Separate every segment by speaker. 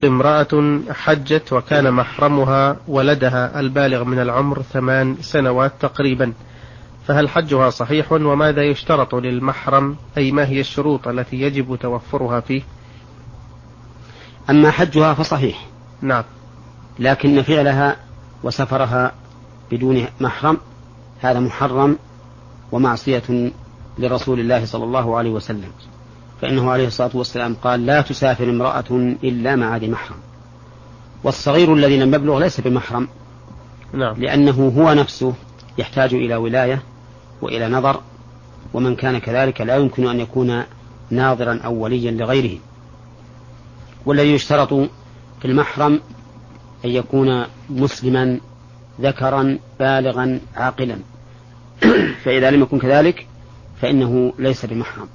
Speaker 1: امرأة حجت وكان محرمها ولدها البالغ من العمر 8 سنوات تقريبا، فهل حجها صحيح؟ وماذا يشترط للمحرم، أي ما هي الشروط التي يجب توفرها فيه؟
Speaker 2: أما حجها فصحيح،
Speaker 1: نعم،
Speaker 2: لكن فعلها وسفرها بدون محرم هذا محرم ومعصية لرسول الله صلى الله عليه وسلم، فإنه عليه الصلاة والسلام قال: لا تسافر امرأة إلا مع ذي محرم. والصغير الذي لم يبلغ ليس بمحرم،
Speaker 1: نعم،
Speaker 2: لأنه هو نفسه يحتاج إلى ولاية وإلى نظر، ومن كان كذلك لا يمكن أن يكون ناظرا أو وليا لغيره. والذي يشترط في المحرم أن يكون مسلما ذكرا بالغا عاقلا فإذا لم يكن كذلك فإنه ليس بمحرم.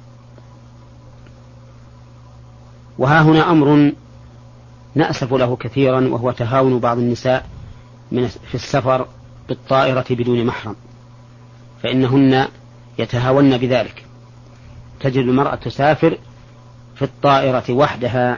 Speaker 2: وها هنا أمر نأسف له كثيرا، وهو تهاون بعض النساء في السفر بالطائرة بدون محرم، فإنهن يتهاون بذلك. تجد المرأة تسافر في الطائرة وحدها،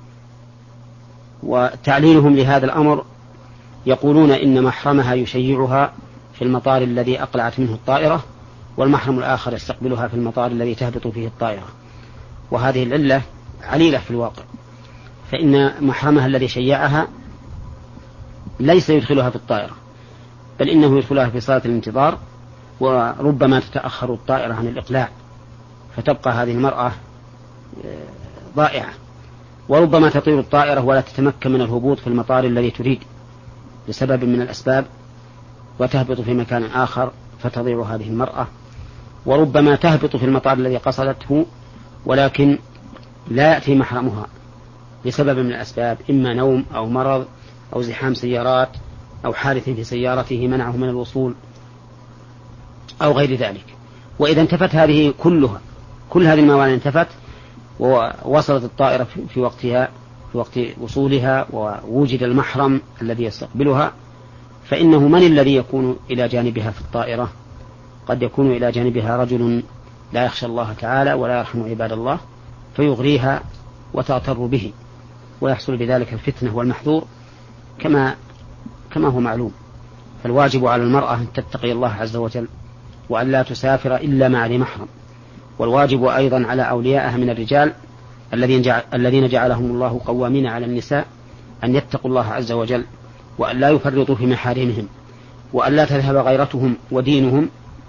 Speaker 2: وتعليلهم لهذا الأمر يقولون إن محرمها يشيعها في المطار الذي أقلعت منه الطائرة، والمحرم الآخر يستقبلها في المطار الذي تهبط فيه الطائرة. وهذه العلة عليلة في الواقع، فإن محرمها الذي شيعها ليس يدخلها في الطائرة، بل إنه يدخلها في صالة الانتظار، وربما تتأخر الطائرة عن الإقلاع فتبقى هذه المرأة ضائعة، وربما تطير الطائرة ولا تتمكن من الهبوط في المطار الذي تريد لسبب من الأسباب وتهبط في مكان آخر فتضيع هذه المرأة، وربما تهبط في المطار الذي قصدته ولكن لا يأتي محرمها لسبب من الأسباب، إما نوم أو مرض أو زحام سيارات أو حادث في سيارته منعه من الوصول أو غير ذلك. وإذا انتفت هذه كلها، كل هذه الموانع انتفت ووصلت الطائرة في وقتها، في وقت وصولها، ووجد المحرم الذي يستقبلها، فإنه من الذي يكون إلى جانبها في الطائرة؟ قد يكون إلى جانبها رجل لا يخشى الله تعالى ولا يرحم عباد الله فيغريها وتغتر به، ويحصل بذلك الفتنة والمحذور كما هو معلوم. فالواجب على المرأة أن تتقي الله عز وجل وأن لا تسافر إلا مع ذي محرم. والواجب أيضا على أوليائها من الرجال الذين جعلهم الله قوامين على النساء أن يتقوا الله عز وجل وأن لا يفرطوا في محارمهم، وأن لا تذهب غيرتهم ودينهم،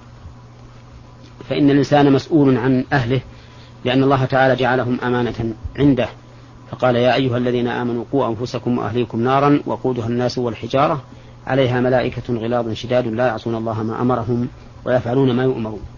Speaker 2: فإن الإنسان مسؤول عن أهله، لأن الله تعالى جعلهم أمانة عنده، فقال: يا أيها الذين آمنوا قوا أنفسكم وأهليكم نارا وقودها الناس والحجارة عليها ملائكة غلاظ شداد لا يعصون الله ما أمرهم ويفعلون ما يؤمرون.